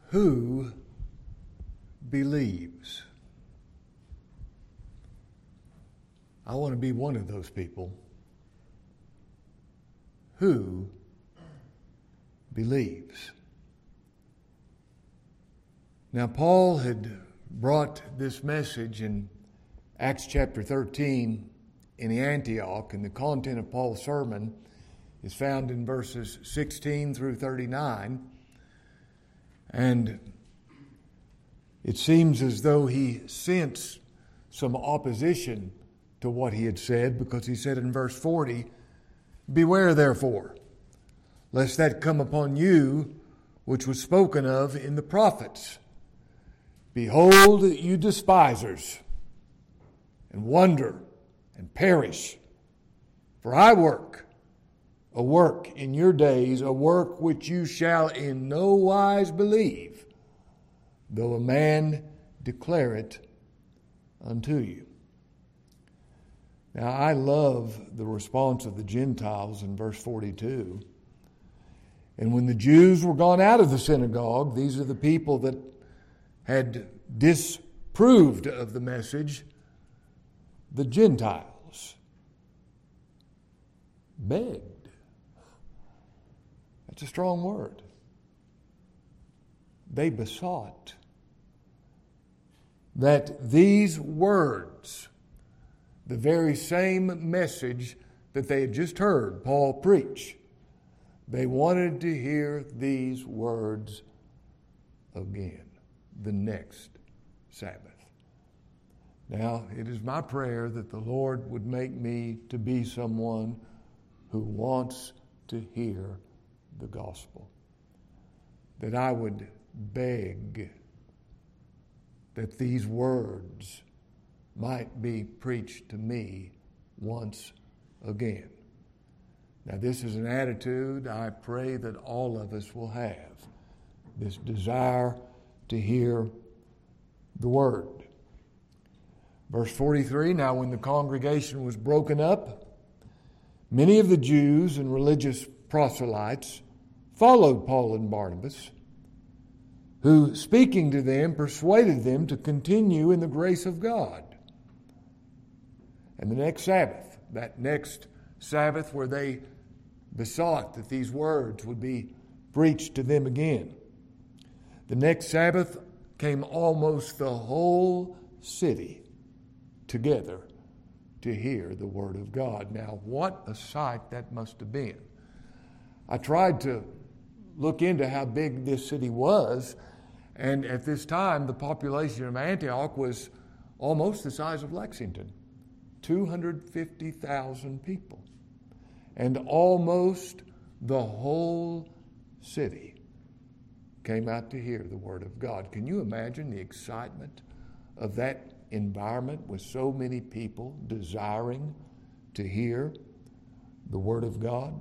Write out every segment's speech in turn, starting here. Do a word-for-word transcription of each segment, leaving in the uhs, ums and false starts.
who believes? I want to be one of those people who believes. Now, Paul had brought this message in Acts chapter thirteen in Antioch, and the content of Paul's sermon is found in verses sixteen through thirty-nine. And it seems as though he sensed some opposition to what he had said, because he said in verse forty, "Beware therefore, lest that come upon you which was spoken of in the prophets. Behold, you despisers, and wonder, and perish. For I work a work in your days, a work which you shall in no wise believe, though a man declare it unto you." Now, I love the response of the Gentiles in verse forty-two. "And when the Jews were gone out of the synagogue," these are the people that had disproved of the message, "the Gentiles begged." That's a strong word. They besought that these words, the very same message that they had just heard Paul preach, they wanted to hear these words again the next Sabbath. Now, it is my prayer that the Lord would make me to be someone who wants to hear the gospel, that I would beg that these words might be preached to me once again. Now, this is an attitude I pray that all of us will have, this desire to hear the word. Verse forty-three, "Now when the congregation was broken up, many of the Jews and religious proselytes followed Paul and Barnabas, who, speaking to them, persuaded them to continue in the grace of God." And the next Sabbath, that next Sabbath where they besought that these words would be preached to them again, the next Sabbath came almost the whole city together to hear the word of God. Now, what a sight that must have been. I tried to look into how big this city was, and at this time, the population of Antioch was almost the size of Lexington, two hundred fifty thousand people, and almost the whole city came out to hear the word of God. Can you imagine the excitement of that environment with so many people desiring to hear the word of God?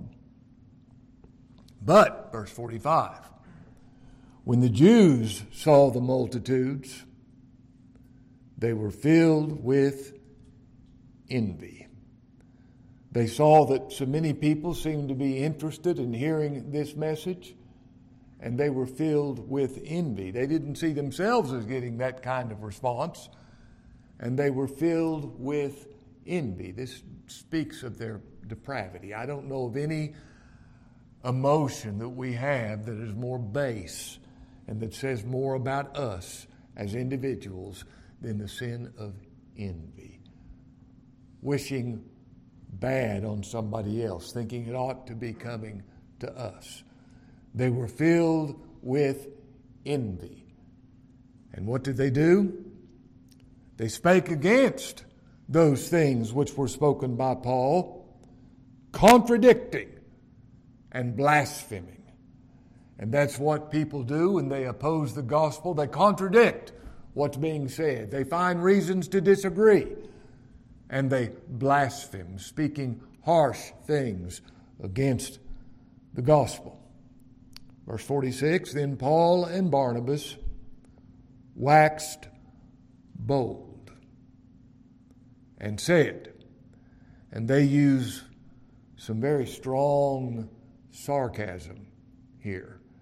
But, verse forty-five, "When the Jews saw the multitudes, they were filled with envy." They saw that so many people seemed to be interested in hearing this message, and they were filled with envy. They didn't see themselves as getting that kind of response, and they were filled with envy. This speaks of their depravity. I don't know of any emotion that we have that is more base and that says more about us as individuals than the sin of envy. Wishing bad on somebody else, thinking it ought to be coming to us. They were filled with envy. And what did they do? They spake against those things which were spoken by Paul, contradicting and blaspheming. And that's what people do when they oppose the gospel. They contradict what's being said. They find reasons to disagree. And they blaspheme, speaking harsh things against the gospel. Verse forty-six, "Then Paul and Barnabas waxed bold and said," and they use some very strong sarcasm here.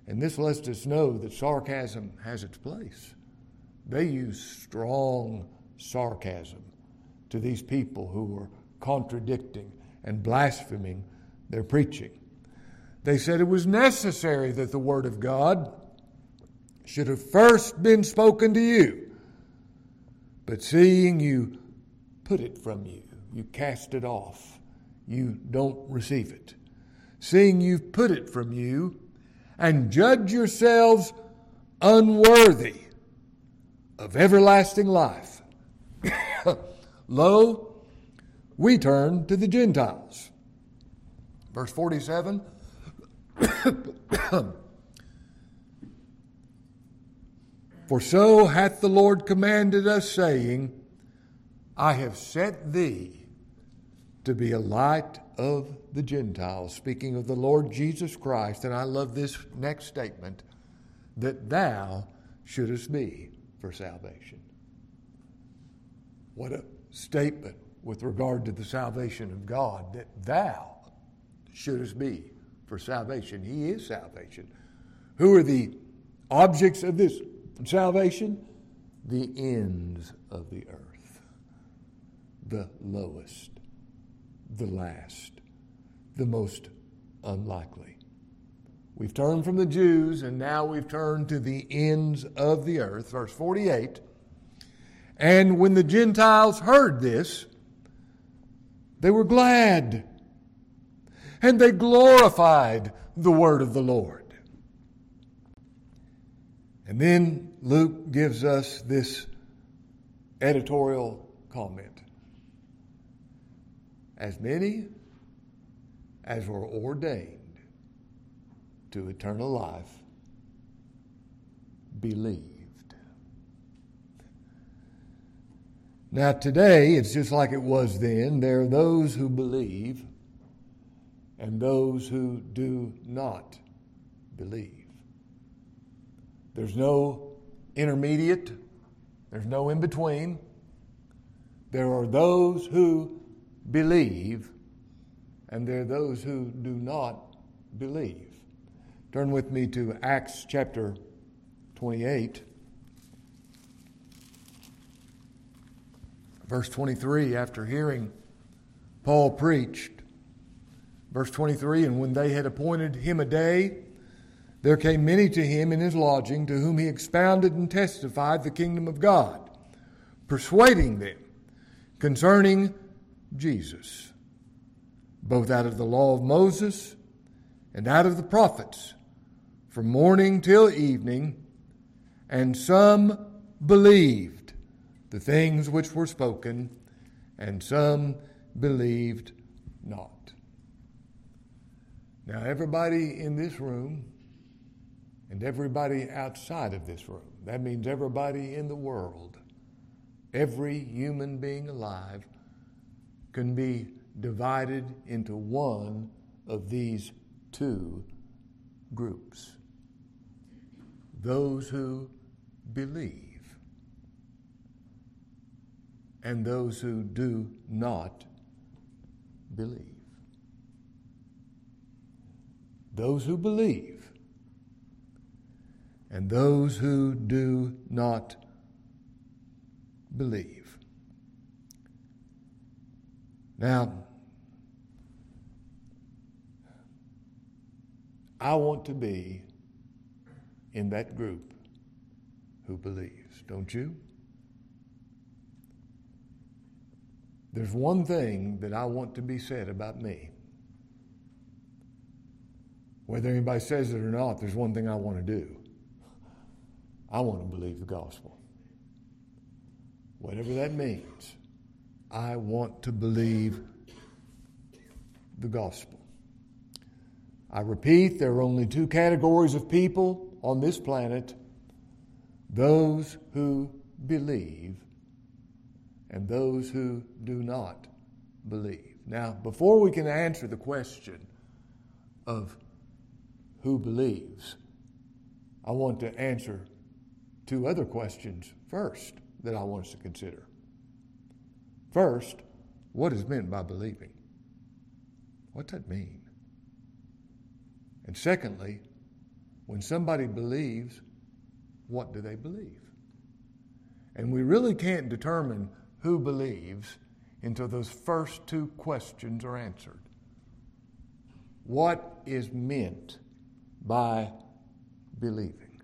And this lets us know that sarcasm has its place. They use strong sarcasm to these people who were contradicting and blaspheming their preaching. They said it was necessary that the Word of God should have first been spoken to you. But seeing you put it from you, you cast it off, you don't receive it. Seeing you've put it from you, and judge yourselves unworthy of everlasting life. Lo, we turn to the Gentiles. Verse forty-seven. For so hath the Lord commanded us, saying, I have set thee to be a light of the Gentiles. Speaking of the Lord Jesus Christ, and I love this next statement, that thou shouldest be for salvation. What a statement with regard to the salvation of God, that thou shouldest be for salvation. He is salvation. Who are the objects of this salvation? The ends of the earth, the lowest, the last, the most unlikely. We've turned from the Jews, and now we've turned to the ends of the earth. Verse forty-eight. And when the Gentiles heard this, they were glad, and they glorified the word of the Lord. And then Luke gives us this editorial comment. As many as were ordained to eternal life believed. Now today, it's just like it was then. There are those who believe and those who do not believe. There's no intermediate. There's no in between. There are those who believe, and there are those who do not believe. Turn with me to Acts chapter twenty-eight. Verse twenty-three, after hearing Paul preached. Verse twenty-three, and when they had appointed him a day, there came many to him in his lodging, to whom he expounded and testified the kingdom of God, persuading them concerning Jesus, both out of the law of Moses and out of the prophets, from morning till evening, and some believed the things which were spoken, and some believed not. Now, everybody in this room and everybody outside of this room, that means everybody in the world, every human being alive, can be divided into one of these two groups. Those who believe and those who do not believe. Those who believe and those who do not believe. Now, I want to be in that group who believes, don't you? There's one thing that I want to be said about me. Whether anybody says it or not, there's one thing I want to do. I want to believe the gospel. Whatever that means, I want to believe the gospel. I repeat, there are only two categories of people on this planet: those who believe and those who do not believe. Now, before we can answer the question of who believes, I want to answer two other questions first that I want us to consider. First, what is meant by believing? What's that mean? And secondly, when somebody believes, what do they believe? And we really can't determine who believes until those first two questions are answered. What is meant by believing?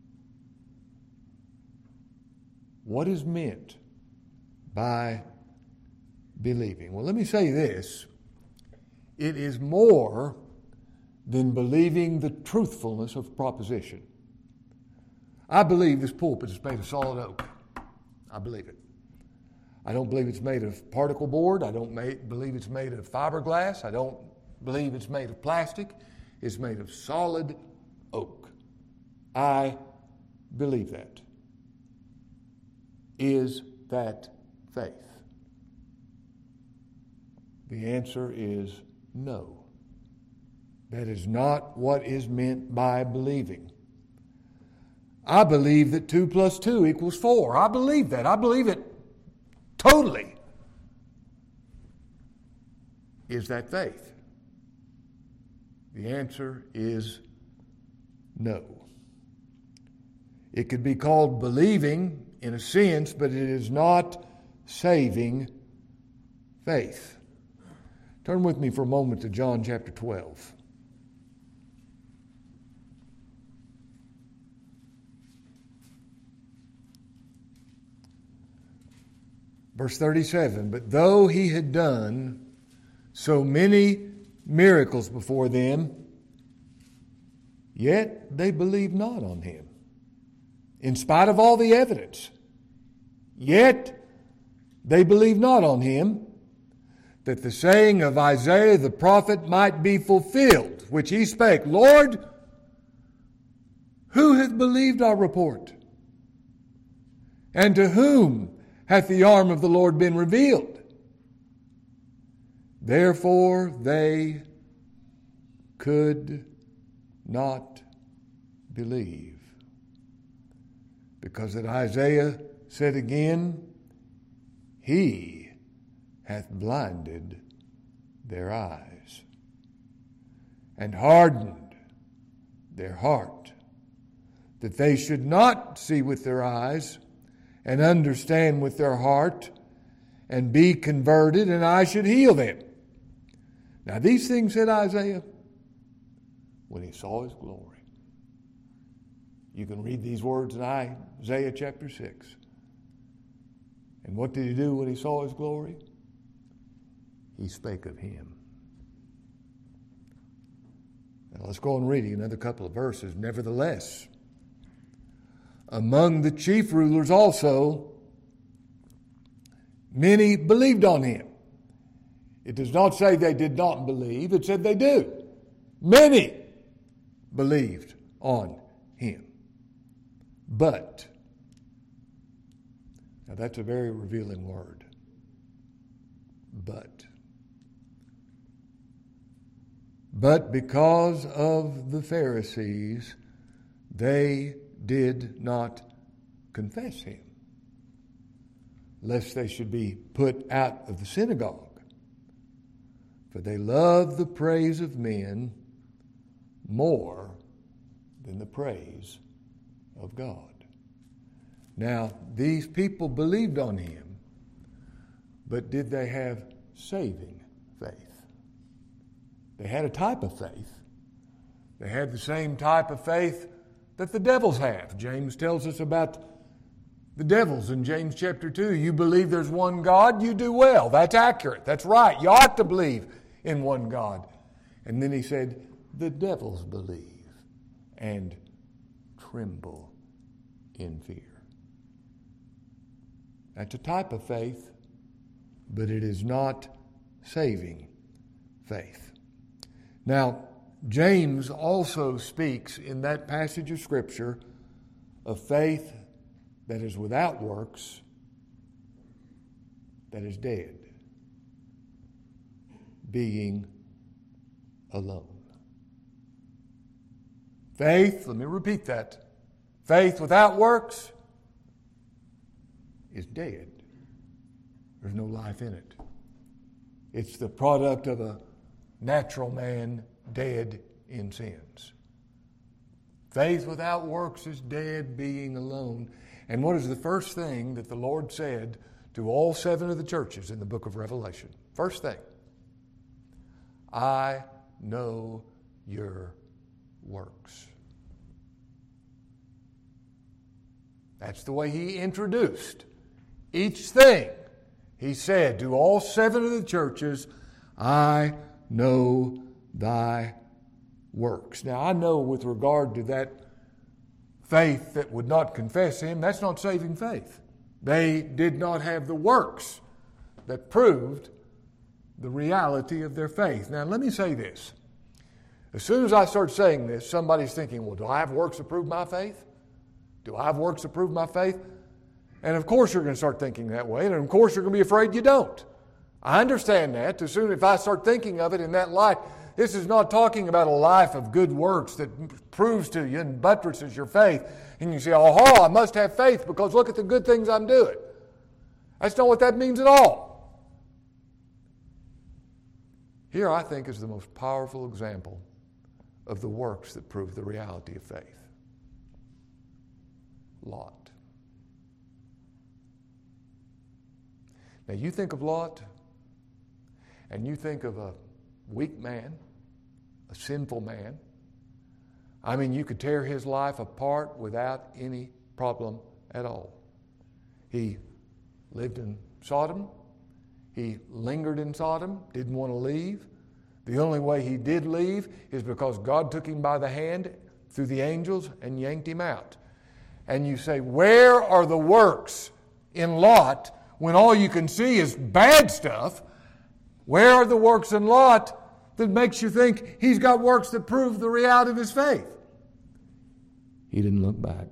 What is meant by believing? Well, let me say this. It is more than believing the truthfulness of proposition. I believe this pulpit is made of solid oak. I believe it. I don't believe it's made of particle board. I don't make, believe it's made of fiberglass. I don't believe it's made of plastic. It's made of solid oak. I believe that. Is that faith? The answer is no. That is not what is meant by believing. I believe that two plus two equals four. I believe that. I believe it totally. Is that faith? The answer is no. It could be called believing in a sense, but it is not saving faith. Turn with me for a moment to John chapter twelve. Verse thirty-seven, but though he had done so many miracles before them, yet they believed not on him. In spite of all the evidence, yet they believed not on him, that the saying of Isaiah the prophet might be fulfilled, which he spake, Lord, who hath believed our report? And to whom hath the arm of the Lord been revealed? Therefore they could not believe. Because that Isaiah said again, he hath blinded their eyes and hardened their heart, that they should not see with their eyes and understand with their heart and be converted, and I should heal them. Now these things said Isaiah when he saw his glory. You can read these words in Isaiah chapter six. And what did he do when he saw his glory? He spake of him. Now let's go on reading another couple of verses. Nevertheless, among the chief rulers also, many believed on him. It does not say they did not believe. It said they do. Many believed on him. But, now that's a very revealing word. But. But because of the Pharisees, they did not confess him, lest they should be put out of the synagogue. For they love the praise of men more than the praise of God. Now, these people believed on him, but did they have saving faith? They had a type of faith. They had the same type of faith that the devils have. James tells us about the devils in James chapter two. You believe there's one God, you do well. That's accurate. That's right. You ought to believe in one God. And then he said, the devils believe and tremble in fear. That's a type of faith, but it is not saving faith. Now, James also speaks in that passage of Scripture of faith that is without works, that is dead, being alone. Faith, let me repeat that. Faith without works is dead. There's no life in it. It's the product of a natural man dead in sins. Faith without works is dead, being alone. And what is the first thing that the Lord said to all seven of the churches in the book of Revelation? First thing, I know your works. That's the way he introduced each thing. He said to all seven of the churches, I know thy works. Now, I know with regard to that faith that would not confess him, that's not saving faith. They did not have the works that proved the reality of their faith. Now, let me say this. As soon as I start saying this, somebody's thinking, well, do I have works to prove my faith? Do I have works to prove my faith? And of course you're going to start thinking that way, and of course you're going to be afraid you don't. I understand that. As soon as I start thinking of it in that light, this is not talking about a life of good works that proves to you and buttresses your faith. And you say, oh, I must have faith because look at the good things I'm doing. That's not what that means at all. Here, I think, is the most powerful example of the works that prove the reality of faith. Lot. Now, you think of Lot, and you think of a weak man, a sinful man. I mean, you could tear his life apart without any problem at all. He lived in Sodom. He lingered in Sodom, didn't want to leave. The only way he did leave is because God took him by the hand through the angels and yanked him out. And you say, where are the works in Lot when all you can see is bad stuff? Where are the works in Lot that makes you think he's got works that prove the reality of his faith? He didn't look back.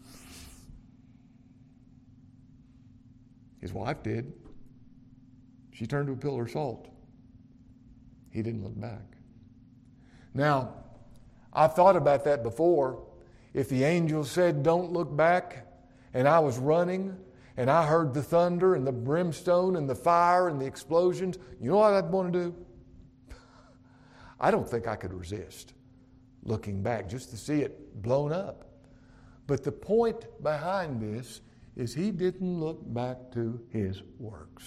His wife did. She turned to a pillar of salt. He didn't look back. Now, I've thought about that before. If the angel said, don't look back, and I was running, and I heard the thunder and the brimstone and the fire and the explosions, you know what I'd want to do? I don't think I could resist looking back just to see it blown up. But the point behind this is he didn't look back to his works.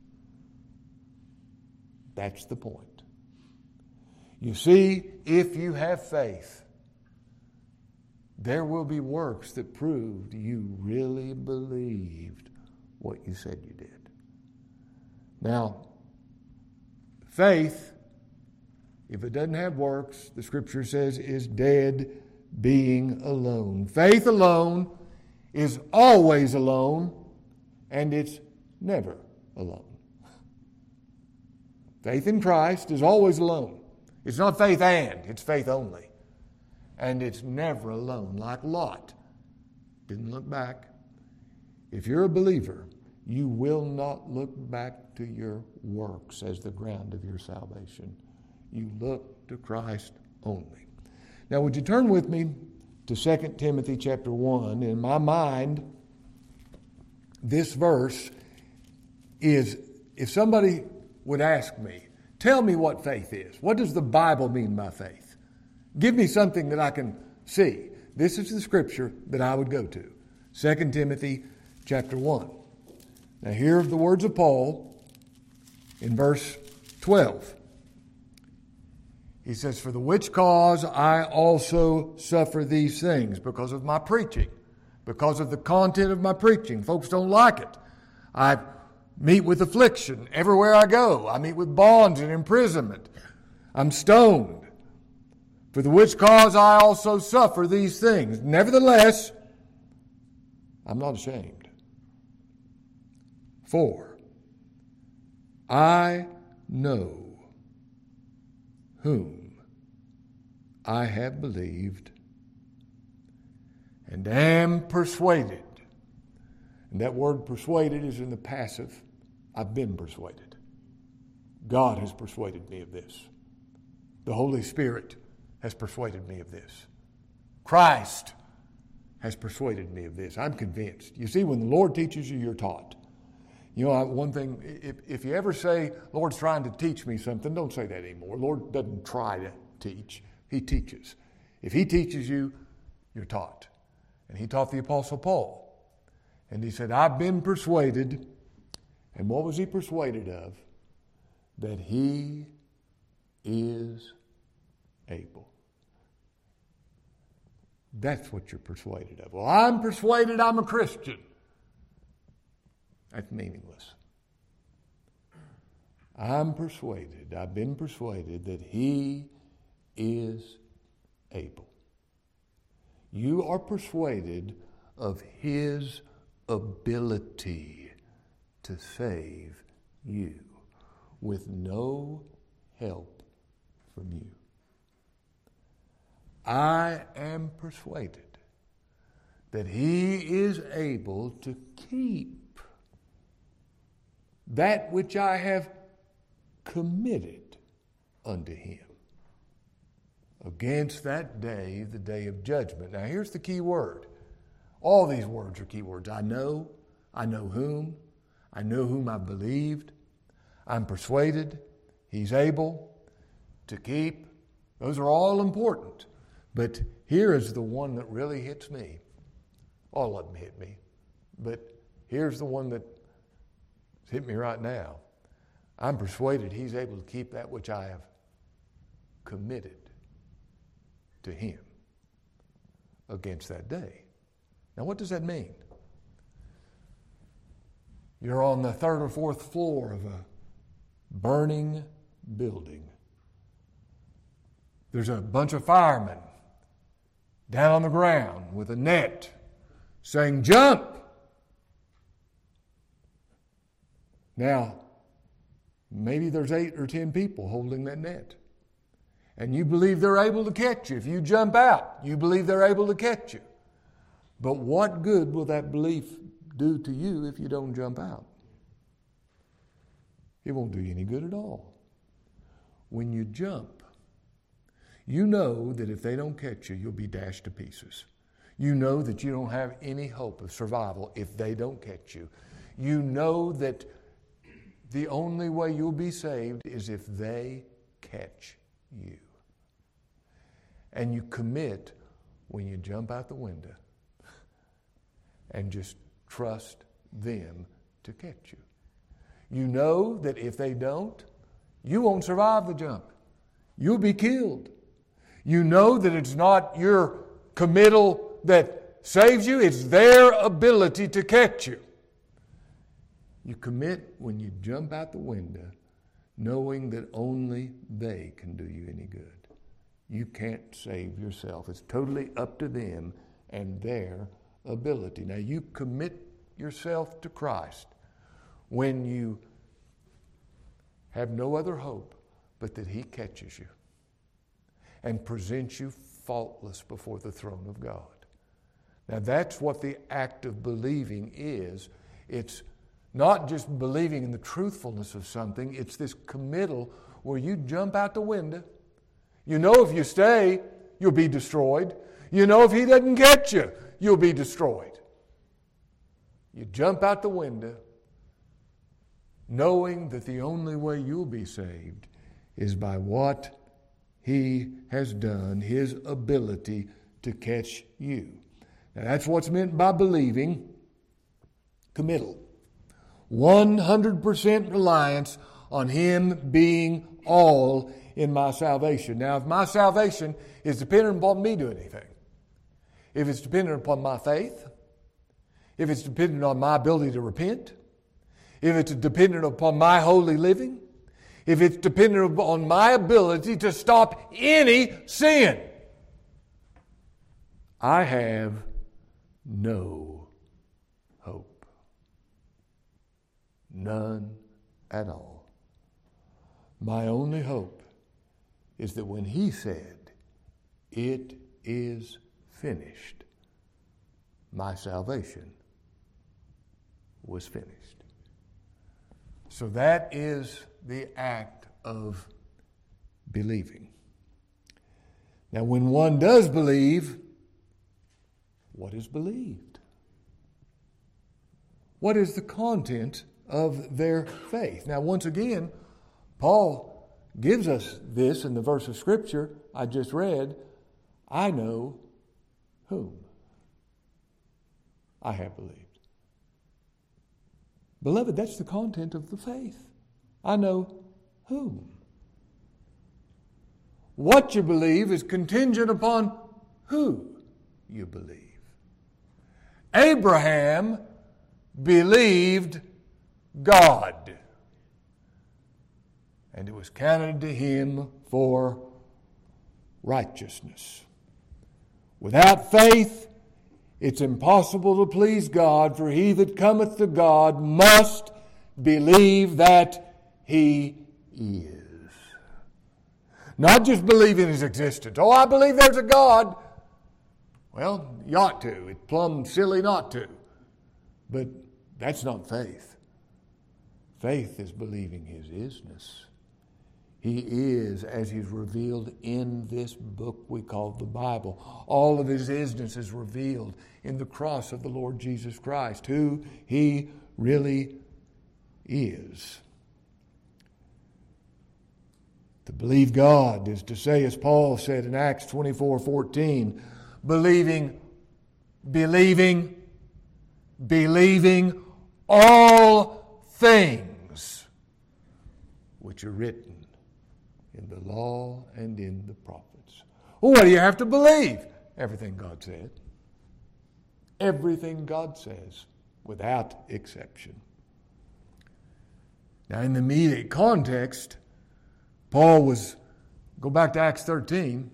That's the point. You see, if you have faith, there will be works that proved you really believed what you said you did. Now, faith, if it doesn't have works, the Scripture says, is dead, being alone. Faith alone is always alone, and it's never alone. Faith in Christ is always alone. It's not faith and, it's faith only. And it's never alone, like Lot. Didn't look back. If you're a believer, you will not look back to your works as the ground of your salvation. You look to Christ only. Now, would you turn with me to Second Timothy chapter one? In my mind, this verse is, if somebody would ask me, tell me what faith is. What does the Bible mean by faith? Give me something that I can see. This is the scripture that I would go to. Second Timothy chapter one. Now here are the words of Paul in verse twelve. He says, for the which cause I also suffer these things, because of my preaching, because of the content of my preaching. Folks don't like it. I meet with affliction everywhere I go. I meet with bonds and imprisonment. I'm stoned. For the which cause I also suffer these things. Nevertheless, I'm not ashamed. For I know whom I have believed and am persuaded. And that word persuaded is in the passive. I've been persuaded. God has persuaded me of this. The Holy Spirit has persuaded me of this. Christ has persuaded me of this. I'm convinced. You see, when the Lord teaches you, you're taught. You know, one thing, if, if you ever say, Lord's trying to teach me something, don't say that anymore. Lord doesn't try to teach. He teaches. If He teaches you, you're taught. And he taught the Apostle Paul. And he said, I've been persuaded. And what was he persuaded of? That he is able. That's what you're persuaded of. Well, I'm persuaded I'm a Christian. That's meaningless. I'm persuaded, I've been persuaded that he is able. You are persuaded of his ability to save you with no help from you. I am persuaded that he is able to keep that which I have committed unto him against that day, the day of judgment. Now here's the key word. All these words are key words. I know, I know whom, I know whom I believed, I'm persuaded, he's able to keep. Those are all important. But here is the one that really hits me. All of them hit me. But here's the one that hit me right now. I'm persuaded he's able to keep that which I have committed to him against that day. Now, what does that mean? You're on the third or fourth floor of a burning building. There's a bunch of firemen down on the ground with a net saying, jump! Now, maybe there's eight or ten people holding that net. And you believe they're able to catch you. If you jump out, you believe they're able to catch you. But what good will that belief do to you if you don't jump out? It won't do you any good at all. When you jump, you know that if they don't catch you, you'll be dashed to pieces. You know that you don't have any hope of survival if they don't catch you. You know that the only way you'll be saved is if they catch you. And you commit when you jump out the window and just trust them to catch you. You know that if they don't, you won't survive the jump. You'll be killed. You know that it's not your committal that saves you, it's their ability to catch you. You commit when you jump out the window, knowing that only they can do you any good. You can't save yourself. It's totally up to them and their ability. Now, you commit yourself to Christ when you have no other hope but that he catches you and presents you faultless before the throne of God. Now, that's what the act of believing is. It's not just believing in the truthfulness of something, it's this committal where you jump out the window. You know if you stay, you'll be destroyed. You know if he doesn't get you, you'll be destroyed. You jump out the window knowing that the only way you'll be saved is by what he has done, his ability to catch you. Now that's what's meant by believing. Committal. one hundred percent reliance on him being all in my salvation. Now, if my salvation is dependent upon me doing anything, if it's dependent upon my faith, if it's dependent on my ability to repent, if it's dependent upon my holy living, if it's dependent upon my ability to stop any sin, I have no hope. None at all. My only hope is that when he said, "It is finished," my salvation was finished. So that is the act of believing. Now, when one does believe, what is believed? What is the content of their faith? Now, once again, Paul gives us this in the verse of Scripture I just read. I know whom I have believed. Beloved, that's the content of the faith. I know whom. What you believe is contingent upon who you believe. Abraham believed God, and it was counted to him for righteousness. Without faith, it's impossible to please God, for he that cometh to God must believe that he is. Not just believe in his existence. Oh, I believe there's a God. Well, you ought to. It's plumb silly not to. But that's not faith. Faith is believing his isness. He is, as he's revealed in this book we call the Bible. All of his isness is revealed in the cross of the Lord Jesus Christ, who he really is. To believe God is to say, as Paul said in Acts twenty-four fourteen, believing, believing, believing all things which are written in the law and in the prophets. Well, what do you have to believe? Everything God said. Everything God says, without exception. Now, in the immediate context, Paul was, go back to Acts thirteen.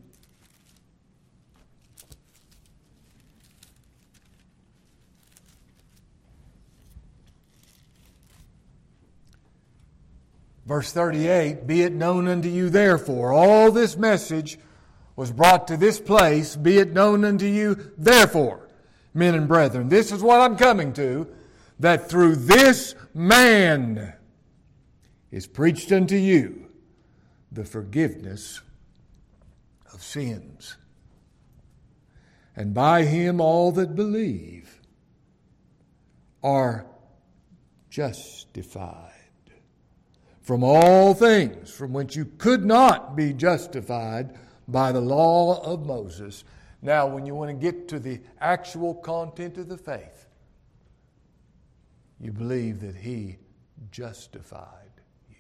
Verse thirty-eight, be it known unto you therefore, all this message was brought to this place, be it known unto you therefore, men and brethren. This is what I'm coming to, that through this man is preached unto you the forgiveness of sins. And by him all that believe are justified from all things from which you could not be justified by the law of Moses. Now, when you want to get to the actual content of the faith, you believe that he justified you.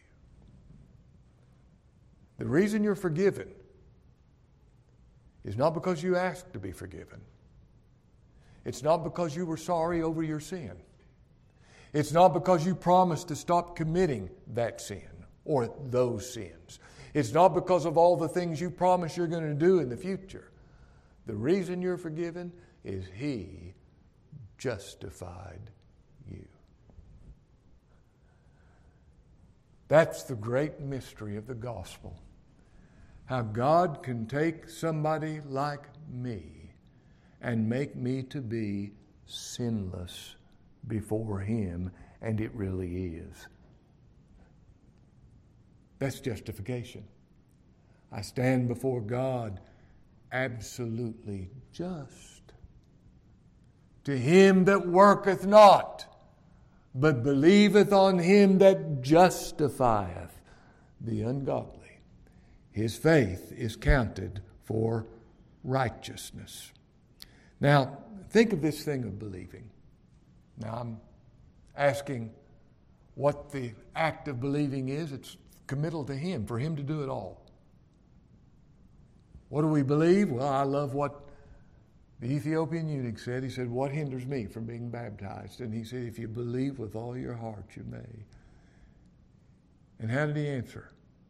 The reason you're forgiven is not because you asked to be forgiven. It's not because you were sorry over your sin. It's not because you promised to stop committing that sin or those sins. It's not because of all the things you promise you're going to do in the future. The reason you're forgiven is he justified you. That's the great mystery of the gospel. How God can take somebody like me and make me to be sinless before him, and it really is. That's justification. I stand before God absolutely just. To him that worketh not, but believeth on him that justifieth the ungodly, his faith is counted for righteousness. Now, think of this thing of believing. Now, I'm asking what the act of believing is. It's committal to him, for him to do it all. What do we believe? Well, I love what the Ethiopian eunuch said. He said, what hinders me from being baptized? And he said, if you believe with all your heart, you may. And how did he answer?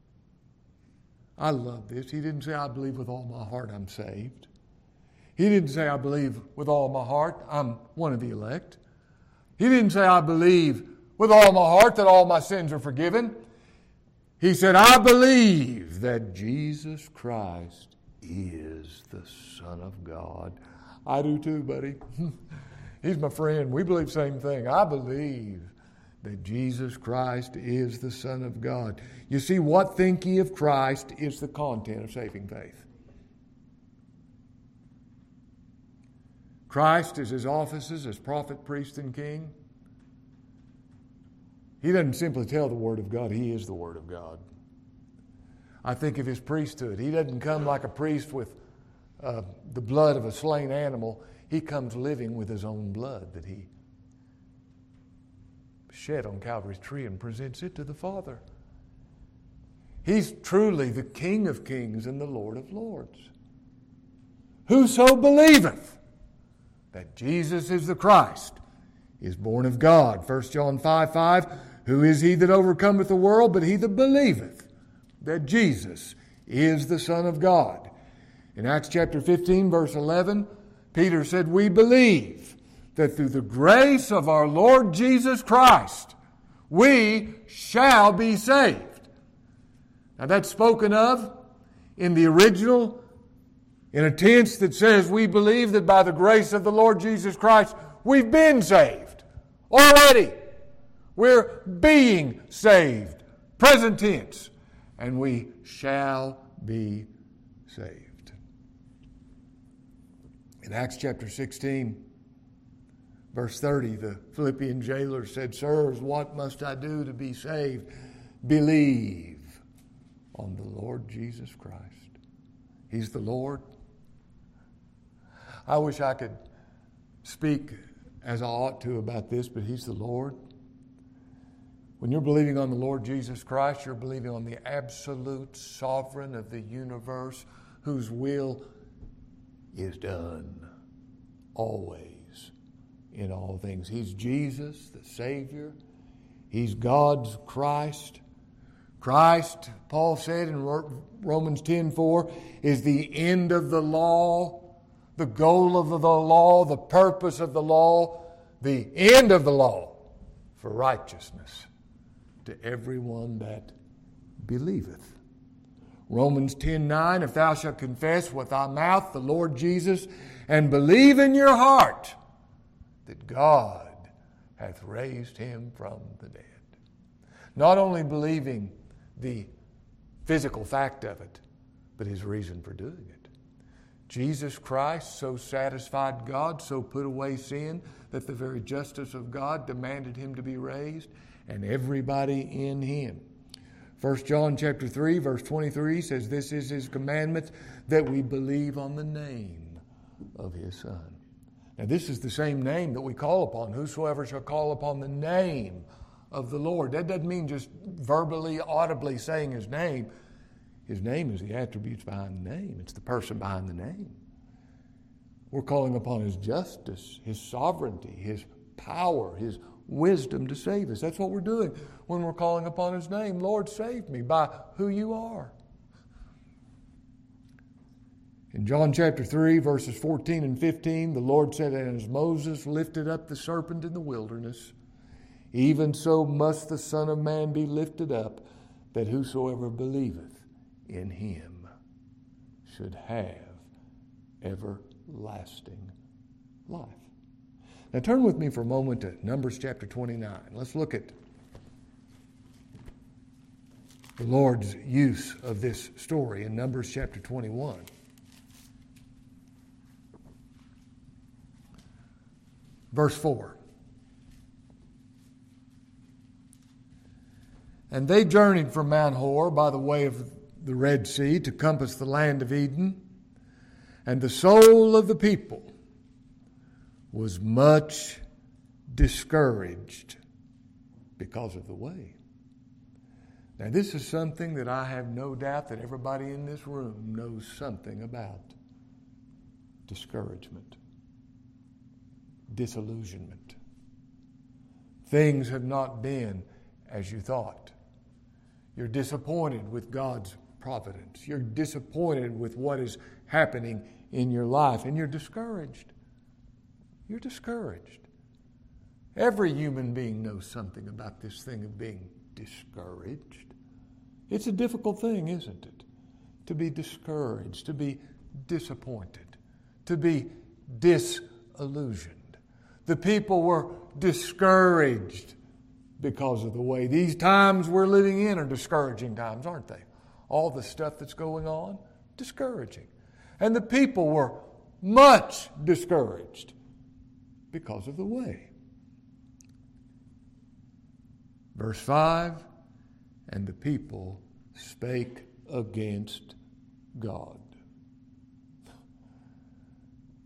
I love this. He didn't say, I believe with all my heart I'm saved. He didn't say, I believe with all my heart I'm one of the elect. He didn't say, I believe with all my heart that all my sins are forgiven. He said, I believe that Jesus Christ is the Son of God. I do too, buddy. He's my friend. We believe the same thing. I believe that Jesus Christ is the Son of God. You see, what think ye of Christ is the content of saving faith. Christ is his offices as prophet, priest, and king. He doesn't simply tell the Word of God. He is the Word of God. I think of his priesthood. He doesn't come like a priest with uh, the blood of a slain animal. He comes living with his own blood that he shed on Calvary's tree and presents it to the Father. He's truly the King of kings and the Lord of lords. Whoso believeth that Jesus is the Christ is born of God. First John five five, who is he that overcometh the world but he that believeth that Jesus is the Son of God. In Acts chapter fifteen, verse eleven, Peter said, we believe that through the grace of our Lord Jesus Christ, we shall be saved. Now that's spoken of in the original in a tense that says we believe that by the grace of the Lord Jesus Christ, we've been saved already. We're being saved. Present tense. And we shall be saved. In Acts chapter sixteen, verse thirty, the Philippian jailer said, sirs, what must I do to be saved? Believe on the Lord Jesus Christ. He's the Lord. I wish I could speak as I ought to about this, but He's the Lord. When you're believing on the Lord Jesus Christ, you're believing on the absolute sovereign of the universe whose will is done always in all things. He's Jesus, the Savior. He's God's Christ. Christ, Paul said in Romans ten four, is the end of the law, the goal of the law, the purpose of the law, the end of the law for righteousness to everyone that believeth. Romans ten nine, if thou shalt confess with thy mouth the Lord Jesus and believe in your heart that God hath raised him from the dead. Not only believing the physical fact of it, but his reason for doing it. Jesus Christ so satisfied God, so put away sin, that the very justice of God demanded him to be raised, and everybody in him. First John chapter three, verse twenty-three says, this is his commandment, that we believe on the name of his Son. Now this is the same name that we call upon. Whosoever shall call upon the name of the Lord. That doesn't mean just verbally, audibly saying his name. His name is the attributes behind the name. It's the person behind the name. We're calling upon his justice, his sovereignty, his power, his wisdom to save us. That's what we're doing when we're calling upon his name. Lord, save me by who you are. In John chapter three, verses fourteen and fifteen, the Lord said, and as Moses lifted up the serpent in the wilderness, even so must the Son of Man be lifted up, that whosoever believeth in him should have everlasting life. Now turn with me for a moment to Numbers chapter twenty-nine. Let's look at the Lord's use of this story in Numbers chapter twenty-one. Verse four. And they journeyed from Mount Hor by the way of the Red Sea to compass the land of Eden. And the soul of the people was much discouraged because of the way. Now this is something that I have no doubt that everybody in this room knows something about. Discouragement. Disillusionment. Things have not been as you thought. You're disappointed with God's providence. You're disappointed with what is happening in your life, and you're discouraged. You're discouraged. Every human being knows something about this thing of being discouraged. It's a difficult thing, isn't it? To be discouraged, to be disappointed, to be disillusioned. The people were discouraged because of the way. These times we're living in are discouraging times, aren't they? All the stuff that's going on, discouraging. And the people were much discouraged because of the way. Verse five, and the people spake against God.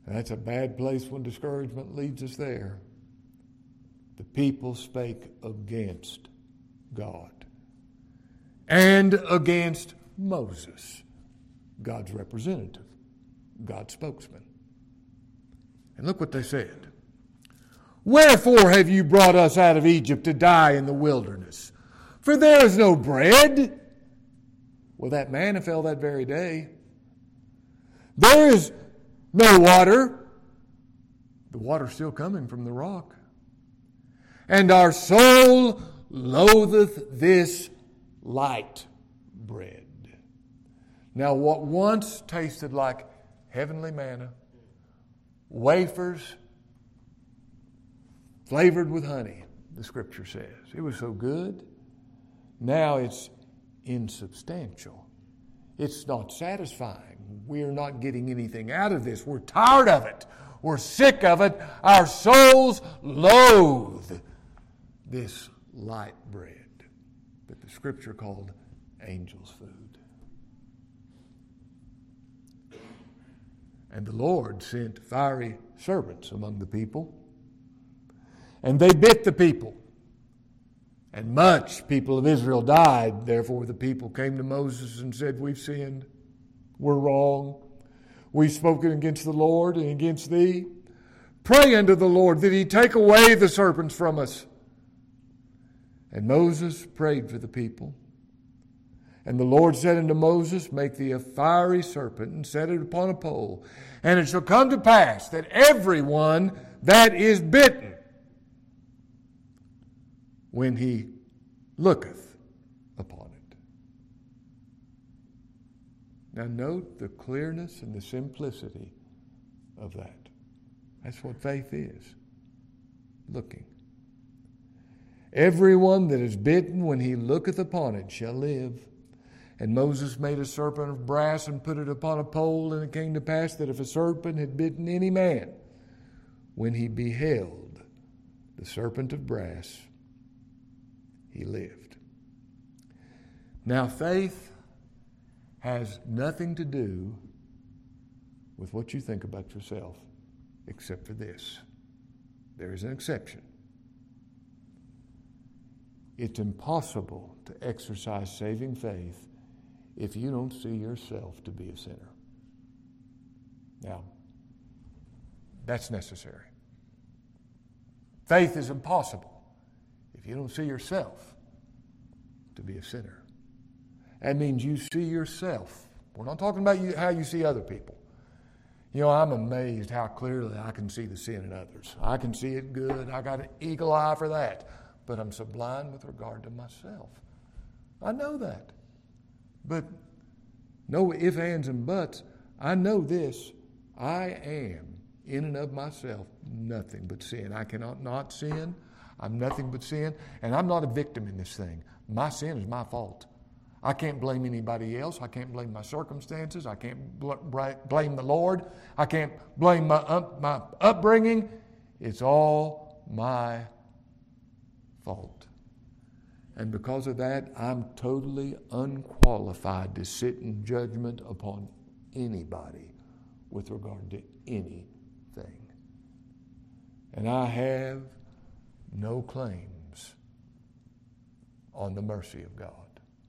That's a bad place when discouragement leads us there. The people spake against God and against Moses, God's representative, God's spokesman. And look what they said. Wherefore have you brought us out of Egypt to die in the wilderness? For there is no bread. Well, that manna fell that very day. There is no water. The water's still coming from the rock. And our soul loatheth this light bread. Now, what once tasted like heavenly manna, wafers flavored with honey, the Scripture says. It was so good. Now it's insubstantial. It's not satisfying. We're not getting anything out of this. We're tired of it. We're sick of it. Our souls loathe this light bread that the Scripture called angel's food. And the Lord sent fiery serpents among the people, and they bit the people. And much people of Israel died. Therefore the people came to Moses and said, we've sinned. We're wrong. We've spoken against the Lord and against thee. Pray unto the Lord that he take away the serpents from us. And Moses prayed for the people. And the Lord said unto Moses, make thee a fiery serpent and set it upon a pole. And it shall come to pass that everyone that is bitten, when he looketh upon it. Now note the clearness and the simplicity of that. That's what faith is. Looking. Everyone that is bitten when he looketh upon it shall live. And Moses made a serpent of brass and put it upon a pole, and it came to pass that if a serpent had bitten any man, when he beheld the serpent of brass, he lived. Now, faith has nothing to do with what you think about yourself, except for this. There is an exception. It's impossible to exercise saving faith if you don't see yourself to be a sinner. Now, that's necessary. Faith is impossible if you don't see yourself to be a sinner. That means you see yourself. We're not talking about you, how you see other people. You know, I'm amazed how clearly I can see the sin in others. I can see it good. I got an eagle eye for that. But I'm so blind with regard to myself. I know that. But no ifs, ands, and buts. I know this. I am, in and of myself, nothing but sin. I cannot not sin. I'm nothing but sin. And I'm not a victim in this thing. My sin is my fault. I can't blame anybody else. I can't blame my circumstances. I can't bl- blame the Lord. I can't blame my, up, my upbringing. It's all my fault. And because of that, I'm totally unqualified to sit in judgment upon anybody with regard to anything. And I have no claims on the mercy of God.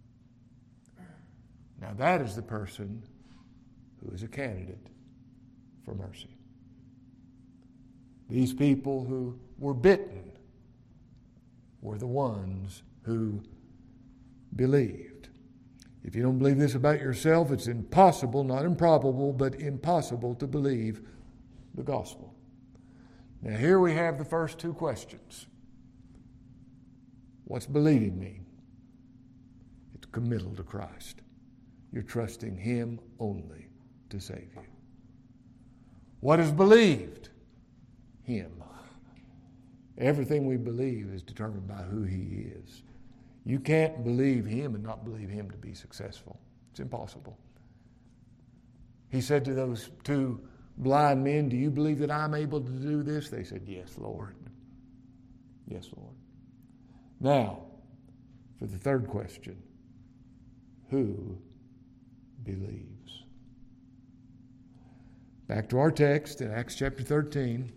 Now that is the person who is a candidate for mercy. These people who were bitten were the ones who believed. If you don't believe this about yourself, it's impossible, not improbable, but impossible to believe the gospel. Now here we have the first two questions. What's believing mean? It's committal to Christ. You're trusting Him only to save you. What is believed? Him. Everything we believe is determined by who He is. You can't believe Him and not believe Him to be successful. It's impossible. He said to those two blind men, do you believe that I'm able to do this? They said, yes, Lord. Yes, Lord. Now, for the third question, who believes? Back to our text in Acts chapter thirteen.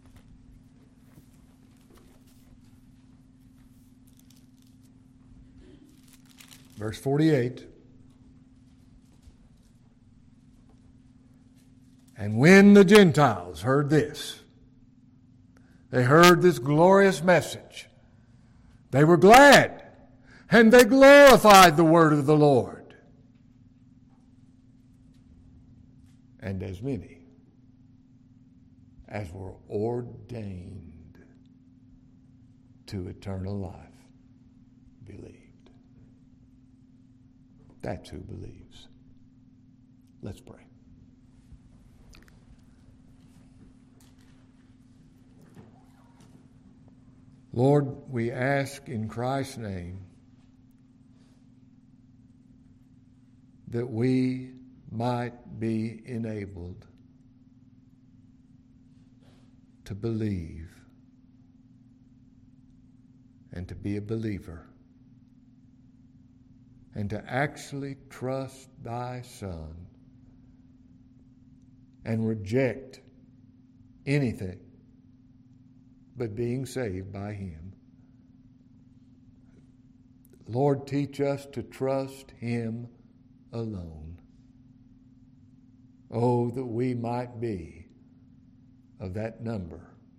Verse forty-eight. And when the Gentiles heard this, they heard this glorious message, they were glad, and they glorified the word of the Lord. And as many as were ordained to eternal life believed. That's who believes. Let's pray. Lord, we ask in Christ's name that we might be enabled to believe and to be a believer and to actually trust thy Son and reject anything but being saved by him. Lord, teach us to trust him alone. Oh, that we might be of that number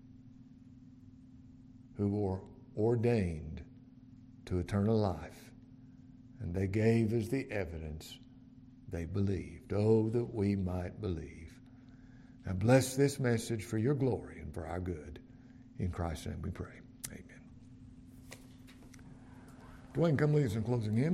who were ordained to eternal life, and they gave as the evidence they believed. Oh, that we might believe. Now bless this message for your glory and for our good. In Christ's name we pray. Amen. Dwayne, come lead us in closing hymn.